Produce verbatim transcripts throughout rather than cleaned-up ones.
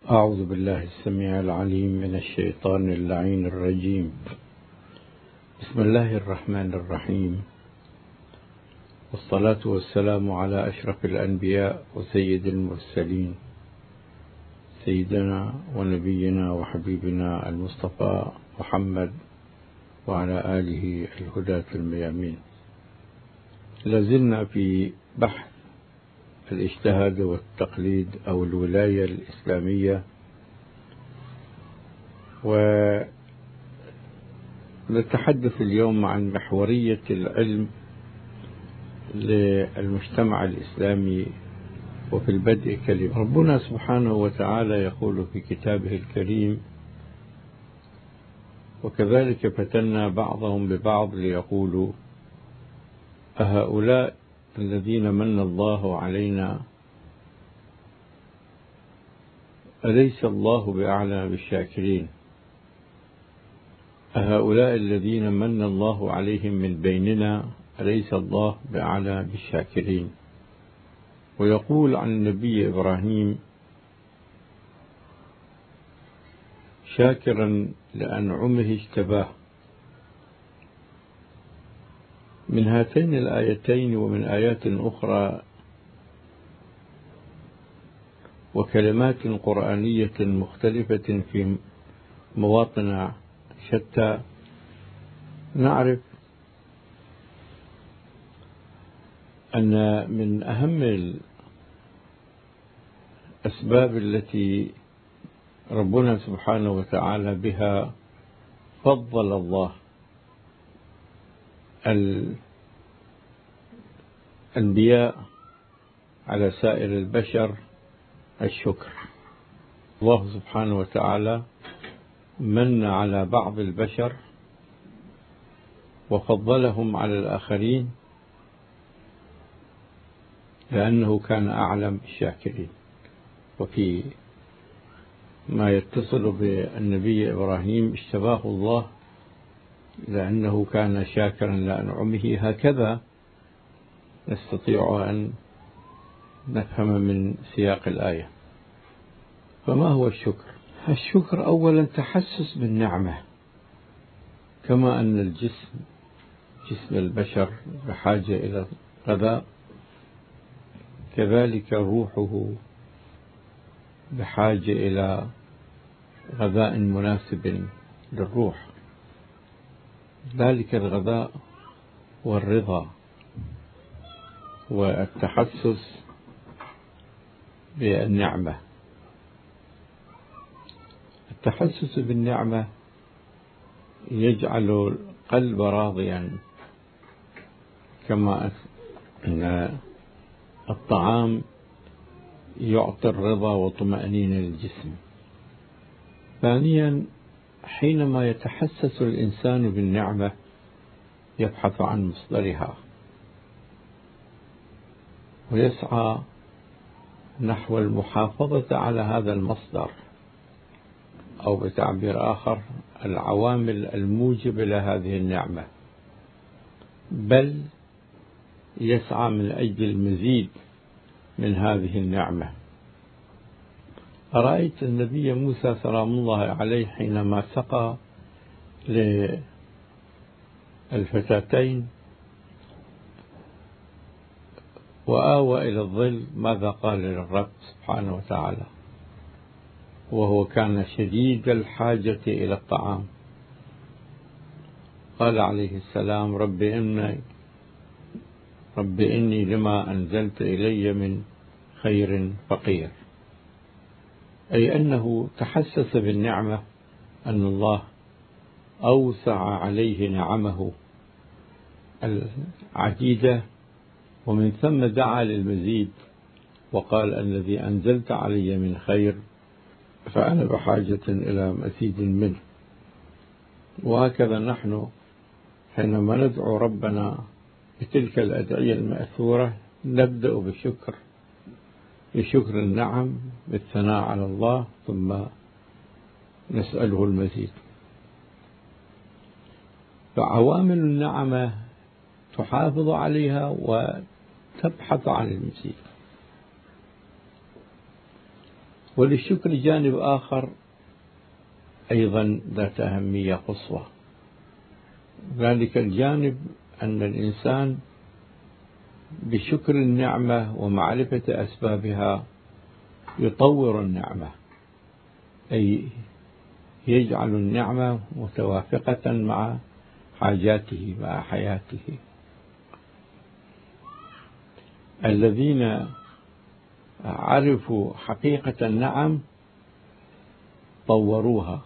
أعوذ بالله السميع العليم من الشيطان اللعين الرجيم. بسم الله الرحمن الرحيم، والصلاة والسلام على أشرف الأنبياء وسيد المرسلين، سيدنا ونبينا وحبيبنا المصطفى محمد وعلى آله الهداة الميامين. لازلنا في بحث الاجتهاد والتقليد أو الولاية الإسلامية، ونتحدث اليوم عن محورية العلم للمجتمع الإسلامي. وفي البدء كلمة ربنا سبحانه وتعالى يقول في كتابه الكريم: وكذلك فتنا بعضهم ببعض ليقولوا أهؤلاء الذين من الله علينا أليس الله بأعلى بالشاكرين أهؤلاء الذين من الله عليهم من بيننا أليس الله بأعلى بالشاكرين. ويقول عن النبي إبراهيم: شاكرا لأنعمه اجتباه. من هاتين الآيتين ومن آيات أخرى وكلمات قرآنية مختلفة في مواطن شتى نعرف أن من أهم الأسباب التي ربنا سبحانه وتعالى بها فضل الله الأنبياء على سائر البشر الشكر. الله سبحانه وتعالى من على بعض البشر وفضلهم على الآخرين لأنه كان أعلم بالشاكرين. وفي ما يتصل بالنبي إبراهيم اجتباه الله لأنه كان شاكرا لأنعمه. هكذا نستطيع أن نفهم من سياق الآية. فما هو الشكر؟ الشكر أولا تحسس بالنعمة، كما أن الجسم جسم البشر بحاجة إلى غذاء، كذلك روحه بحاجة إلى غذاء مناسب للروح. ذلك الغذاء والرضا والتحسس بالنعمة. التحسس بالنعمة يجعل القلب راضيا، كما أن الطعام يعطي الرضا وطمأنينة للجسم. ثانيا، حينما يتحسس الإنسان بالنعمة يبحث عن مصدرها ويسعى نحو المحافظة على هذا المصدر، أو بتعبير آخر العوامل الموجبة لهذه النعمة، بل يسعى من أجل المزيد من هذه النعمة. رأيت النبي موسى سلام الله عليه حينما سقى للفتاتين وآوى إلى الظل، ماذا قال للرب سبحانه وتعالى وهو كان شديد الحاجة إلى الطعام؟ قال عليه السلام: رب إني رب إني لما أنزلت إلي من خير فقير. أي أنه تحسس بالنعمة أن الله أوسع عليه نعمه العديدة، ومن ثم دعا للمزيد وقال: الذي أنزلت علي من خير فأنا بحاجة إلى مزيد منه. وهكذا نحن حينما ندعو ربنا بتلك الأدعية المأثورة نبدأ بالشكر، بشكر النعم، بالثناء على الله، ثم نسأله المزيد. فعوامل النعمة تحافظ عليها وتبحث عن المزيد. وللشكر جانب آخر أيضا ذات أهمية قصوى، ذلك الجانب أن الإنسان بشكر النعمة ومعرفة أسبابها يطور النعمة، أي يجعل النعمة متوافقة مع حاجاته مع حياته. الذين عرفوا حقيقة النعم طوروها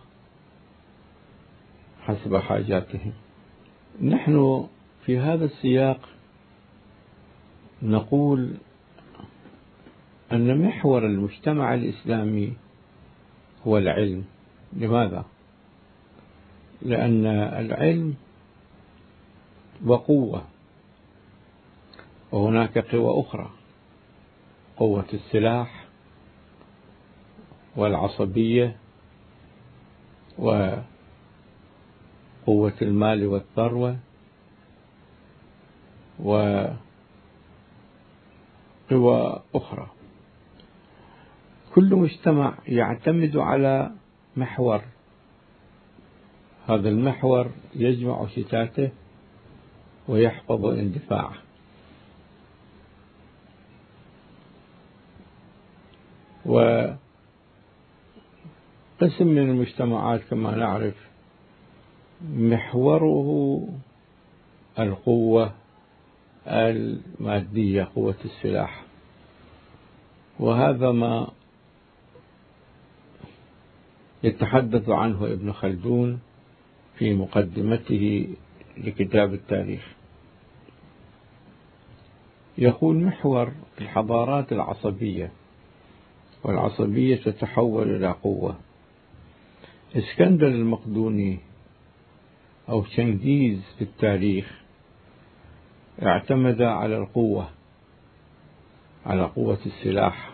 حسب حاجاتهم. نحن في هذا السياق نقول أن محور المجتمع الإسلامي هو العلم. لماذا؟ لأن العلم وقوة، وهناك قوى أخرى، قوة السلاح والعصبية وقوة المال والثروة وقوى أخرى. كل مجتمع يعتمد على محور، هذا المحور يجمع شتاته ويحفظ اندفاعه. وقسم من المجتمعات كما نعرف محوره القوة المادية، قوة السلاح، وهذا ما يتحدث عنه ابن خلدون في مقدمته لكتاب التاريخ. يقول محور الحضارات العصبية، والعصبية تتحول إلى قوة. اسكندر المقدوني أو شنغيز في التاريخ اعتمد على القوة، على قوة السلاح،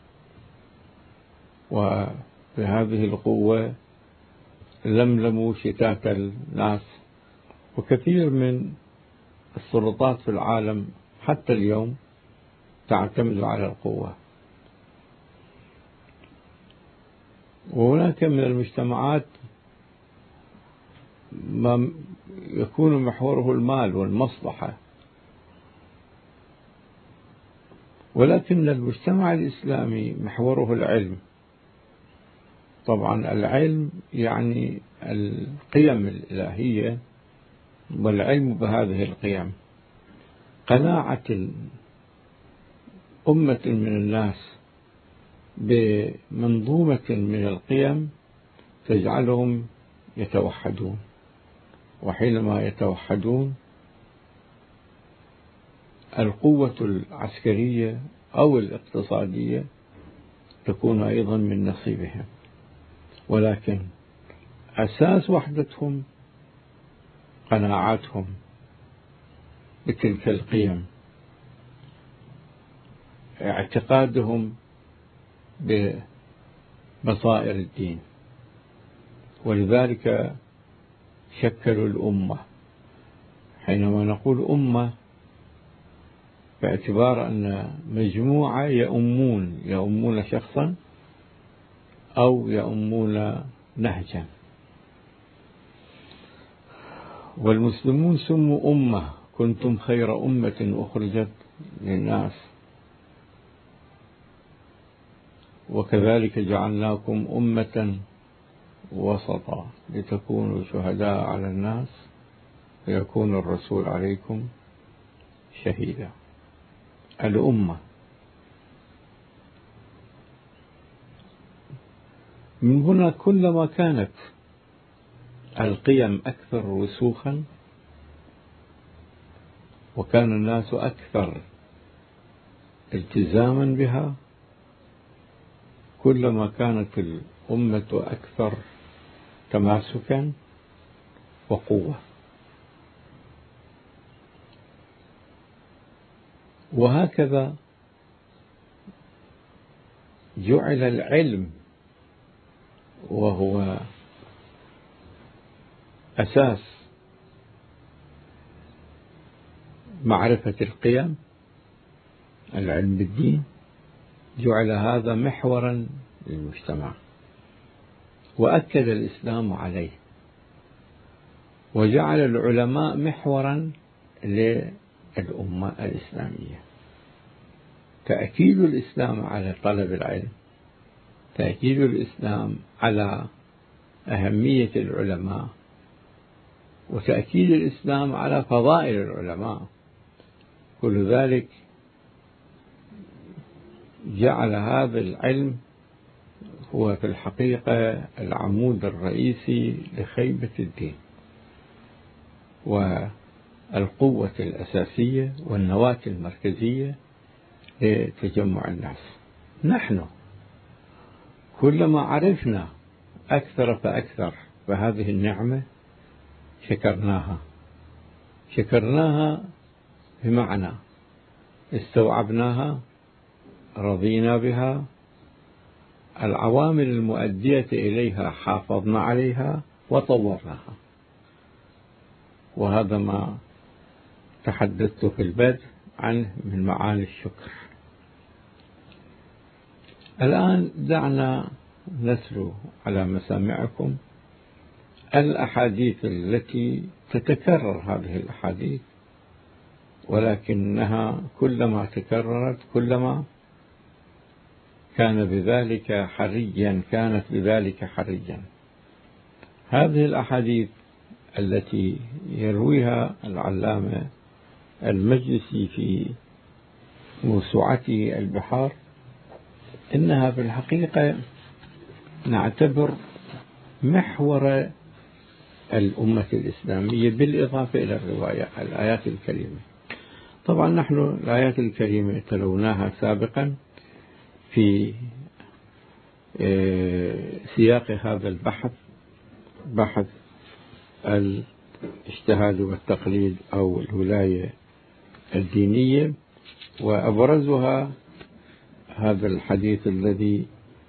وبهذه القوة لملموا شتات الناس. وكثير من السلطات في العالم حتى اليوم تعتمد على القوة. وهناك من المجتمعات ما يكون محوره المال والمصلحة، ولكن المجتمع الإسلامي محوره العلم. طبعا العلم يعني القيم الإلهية والعلم بهذه القيم. قناعة أمة من الناس بمنظومة من القيم تجعلهم يتوحدون، وحينما يتوحدون القوة العسكرية أو الاقتصادية تكون أيضا من نصيبهم. ولكن أساس وحدتهم قناعاتهم بتلك القيم، اعتقادهم بمصائر الدين، ولذلك شكلوا الأمة. حينما نقول أمة باعتبار أن مجموعة يؤمون يؤمون شخصا أو يؤمون نهجا. والمسلمون سموا أمة، كنتم خير أمة أخرجت للناس، وكذلك جعلناكم أمة وسطا لتكونوا شهداء على الناس ويكون الرسول عليكم شهيدا. الأمة من هنا كلما كانت القيم أكثر رسوخا وكان الناس أكثر التزاما بها، كلما كانت الأمة أكثر تماسكا وقوة. وهكذا جعل العلم وهو أساس معرفة القيم، العلم بالدين، جعل هذا محورا للمجتمع، وأكد الإسلام عليه، وجعل العلماء محورا للأمة الإسلامية. تأكيد الإسلام على طلب العلم، تأكيد الإسلام على أهمية العلماء، وتأكيد الإسلام على فضائل العلماء، كل ذلك جعل هذا العلم هو في الحقيقة العمود الرئيسي لخيمة الدين، والقوة الأساسية والنواة المركزية لتجمع الناس. نحن كلما عرفنا أكثر فأكثر فهذه النعمة شكرناها شكرناها بمعنى استوعبناها، رضينا بها، العوامل المؤدية إليها حافظنا عليها وطورناها. وهذا ما تحدثت في البدء عنه من معاني الشكر. الآن دعنا نتلو على مسامعكم الأحاديث التي تتكرر، هذه الأحاديث، ولكنها كلما تكررت كلما كان بذلك حريا كانت بذلك حريا. هذه الأحاديث التي يرويها العلامة المجلسي في موسوعته البحار، إنها في الحقيقة نعتبر محور الأمة الإسلامية، بالإضافة إلى الرواية الآيات الكريمة. طبعا نحن الآيات الكريمة تلوناها سابقا في سياق هذا البحث، بحث الاجتهاد والتقليد أو الولاية الدينية، وأبرزها هذا الحديث الذي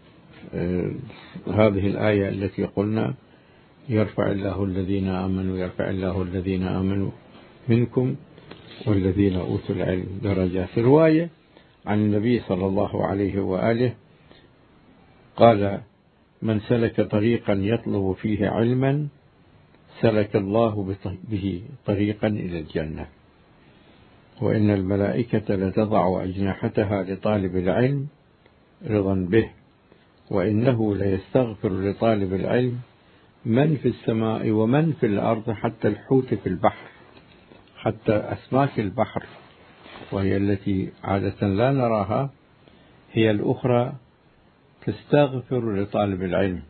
هذه الآية التي قلنا يرفع الله الذين آمنوا يرفع الله الذين آمنوا منكم والذين أوتوا العلم درجات. رواية عن النبي صلى الله عليه وآله قال: من سلك طريقا يطلب فيه علما سلك الله به طريقا إلى الجنة، وإن الملائكة لتضع أجنحتها لطالب العلم رضا به، وإنه ليستغفر لطالب العلم من في السماء ومن في الأرض حتى الحوت في البحر، حتى أسماك البحر وهي التي عادة لا نراها، هي الأخرى تستغفر لطالب العلم.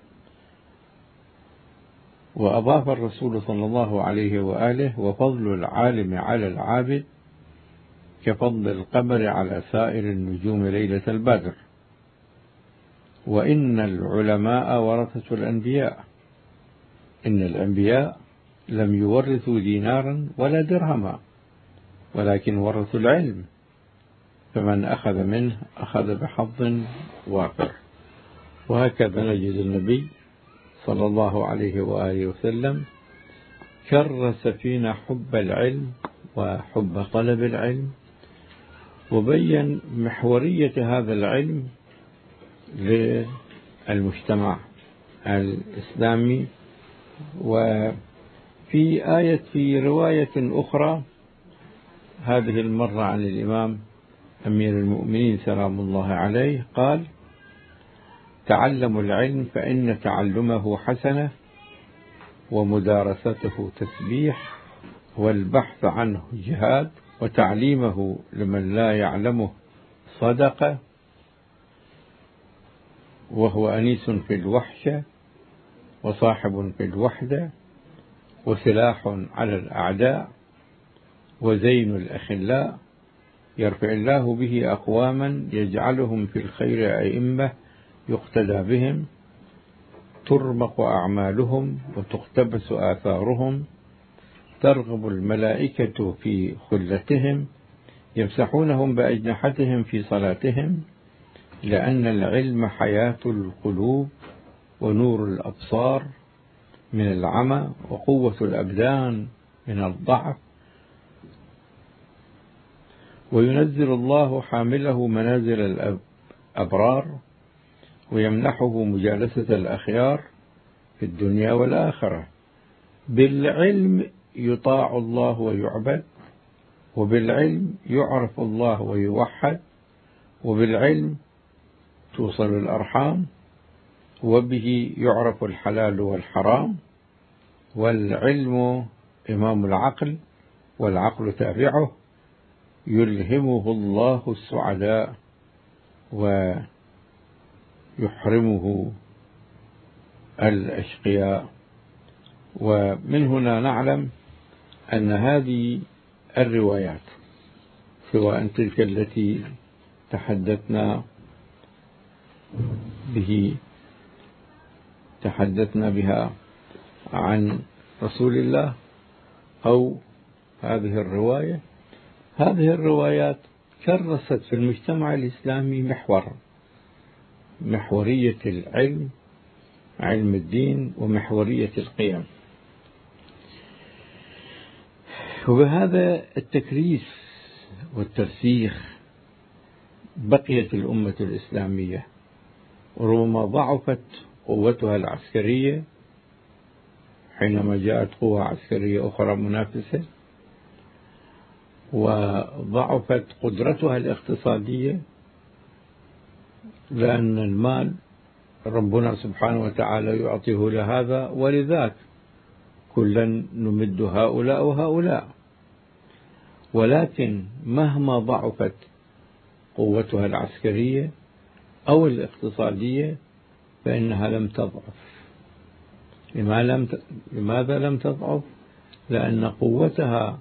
وأضاف الرسول صلى الله عليه وآله: وفضل العالم على العابد كفضل القمر على سائر النجوم ليلة البدر، وإن العلماء ورثة الأنبياء، إن الأنبياء لم يورثوا دينارا ولا درهما ولكن ورثوا العلم، فمن أخذ منه أخذ بحظ وافر. وهكذا نجد النبي صلى الله عليه وآله وسلم كرس فينا حب العلم وحب طلب العلم، وبين محورية هذا العلم للمجتمع الإسلامي. وفي آية في رواية أخرى، هذه المرة عن الإمام أمير المؤمنين سلام الله عليه، قال: تعلموا العلم فإن تعلمه حسنة ومدارسته تسبيح والبحث عنه جهاد وتعليمه لمن لا يعلمه صدقة وهو أنيس في الوحشة وصاحب في الوحدة وسلاح على الأعداء وزين الأخلاء يرفع الله به أقواما يجعلهم في الخير أئمة يقتدى بهم ترمق أعمالهم وتقتبس آثارهم ترغب الملائكة في خلتهم يمسحونهم بأجنحتهم في صلاتهم لأن العلم حياة القلوب ونور الأبصار من العمى وقوة الأبدان من الضعف وينزل الله حامله منازل الأبرار ويمنحه مجالسة الأخيار في الدنيا والآخرة. بالعلم يطاع الله ويعبد، وبالعلم يعرف الله ويوحد، وبالعلم توصل الأرحام، وبه يعرف الحلال والحرام، والعلم إمام العقل والعقل تابعه، يلهمه الله السعداء ويحرمه الأشقياء. ومن هنا نعلم أن هذه الروايات، سواء تلك التي تحدثنا به تحدثنا بها عن رسول الله، أو هذه الرواية، هذه الروايات كرست في المجتمع الإسلامي محور محورية العلم، علم الدين، ومحورية القيم. وبهذا التكريس والترسيخ بقيت الأمة الإسلامية، وربما ضعفت قوتها العسكرية حينما جاءت قوى عسكرية أخرى منافسة، وضعفت قدرتها الاقتصادية، لأن المال ربنا سبحانه وتعالى يعطيه لهذا ولذاك، كلا نمد هؤلاء وهؤلاء. ولكن مهما ضعفت قوتها العسكرية أو الاقتصادية فإنها لم تضعف. لماذا لم تضعف؟ لأن قوتها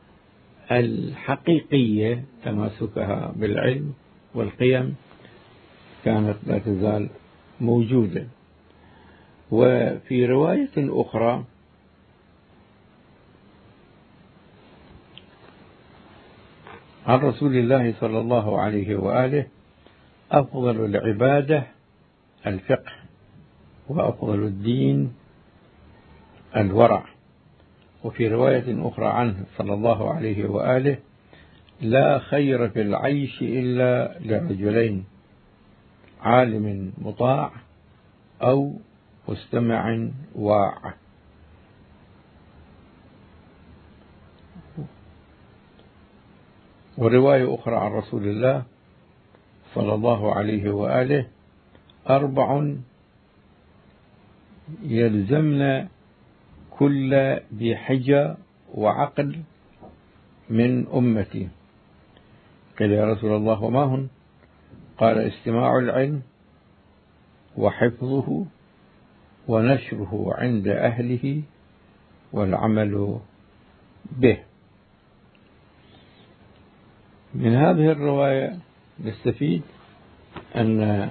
الحقيقية، تماسكها بالعلم والقيم، كانت لا تزال موجودة. وفي رواية أخرى عن رسول الله صلى الله عليه وآله: أفضل العبادة الفقه، وأفضل الدين الورع. وفي رواية أخرى عنه صلى الله عليه وآله: لا خير في العيش إلا لرجلين: عالم مطاع أو مستمع واع. ورواية أخرى عن رسول الله صلى الله عليه وآله: أربع يلزمن كل ذي حجة وعقل من أمتي. قيل: يا رسول الله وما هن؟ قال: استماع العلم، وحفظه، ونشره عند أهله، والعمل به. من هذه الرواية نستفيد أن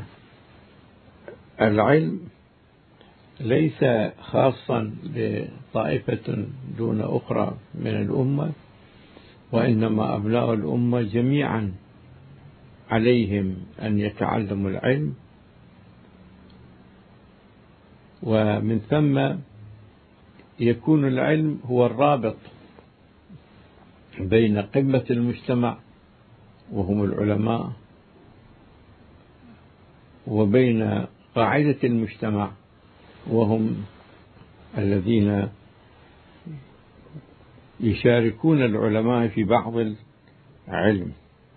العلم ليس خاصا بطائفة دون أخرى من الأمة، وإنما أبناء الأمة جميعا عليهم أن يتعلموا العلم. ومن ثم يكون العلم هو الرابط بين قمة المجتمع وهم العلماء، وبين قاعدة المجتمع وهم الذين يشاركون العلماء في بعض العلم.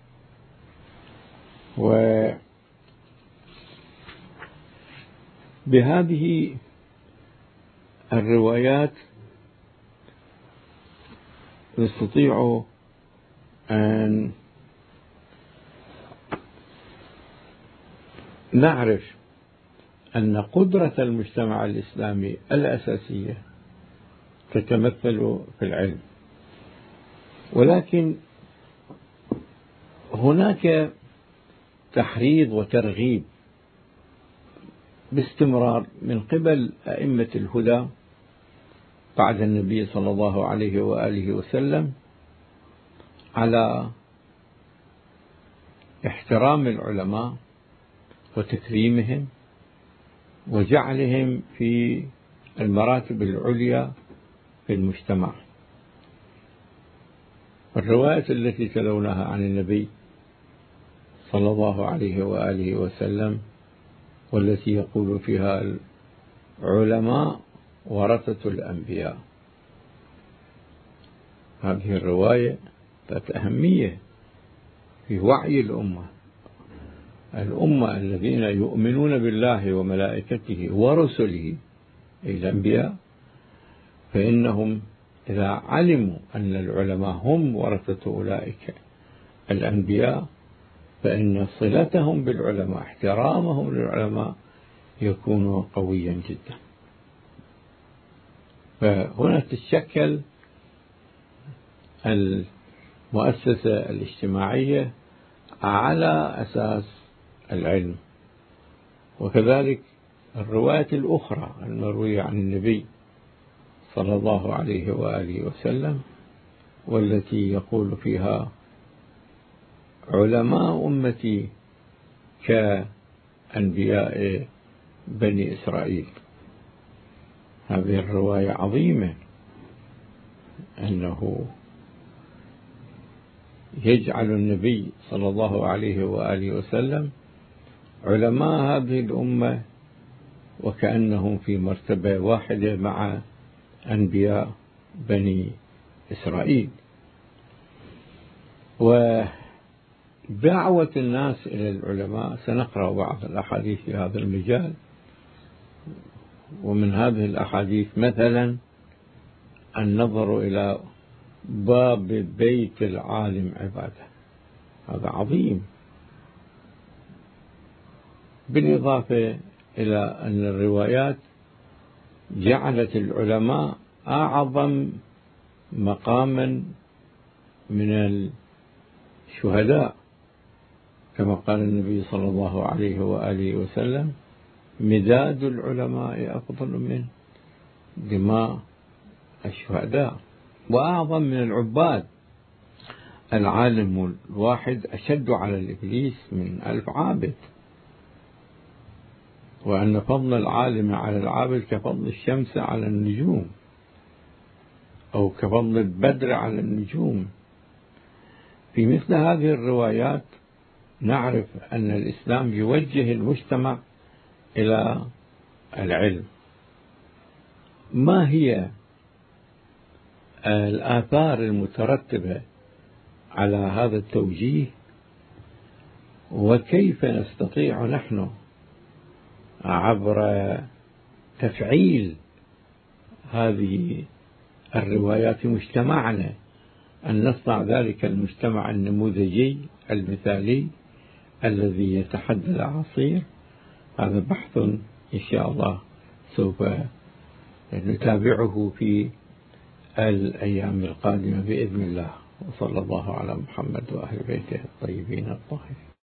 وبهذه الروايات نستطيع أن نعرف أن قدرة المجتمع الإسلامي الأساسية تتمثل في العلم. ولكن هناك تحريض وترغيب باستمرار من قبل أئمة الهدى بعد النبي صلى الله عليه وآله وسلم على احترام العلماء وتكريمهم وجعلهم في المراتب العليا في المجتمع. الرواية التي تلوناها عن النبي صلى الله عليه وآله وسلم والتي يقول فيها العلماء ورثة الأنبياء. هذه الرواية ذات أهمية في وعي الأمة. الأمة الذين يؤمنون بالله وملائكته ورسله أي الأنبياء، فإنهم إذا علموا أن العلماء هم ورثة أولئك الأنبياء فإن صلتهم بالعلماء، احترامهم للعلماء، يكون قويا جدا. فهنا تتشكل المؤسسة الاجتماعية على أساس العلم. وكذلك الروايات الأخرى المروية عن النبي صلى الله عليه وآله وسلم، والتي يقول فيها علماء أمتي كأنبياء بني إسرائيل. هذه الرواية عظيمة، أنه يجعل النبي صلى الله عليه وآله وسلم علماء هذه الأمة وكأنهم في مرتبة واحدة مع أنبياء بني إسرائيل. ودعوة الناس إلى العلماء، سنقرأ بعض الأحاديث في هذا المجال. ومن هذه الأحاديث مثلا النظر إلى باب بيت العالم عبادة، هذا عظيم. بالإضافة إلى أن الروايات جعلت العلماء أعظم مقاما من الشهداء، كما قال النبي صلى الله عليه وآله وسلم: مداد العلماء أفضل من دماء الشهداء. وأعظم من العباد، العالم الواحد أشد على الإبليس من ألف عابد. وأن فضل العالم على العابد كفضل الشمس على النجوم، أو كفضل البدر على النجوم. في مثل هذه الروايات نعرف أن الإسلام يوجه المجتمع إلى العلم. ما هي الآثار المترتبة على هذا التوجيه، وكيف نستطيع نحن عبر تفعيل هذه الروايات في مجتمعنا أن نصنع ذلك المجتمع النموذجي المثالي الذي يتحدى الأعاصير؟ هذا بحث إن شاء الله سوف نتابعه في الأيام القادمة بإذن الله. وصلى الله على محمد وأهل بيته الطيبين الطاهرين.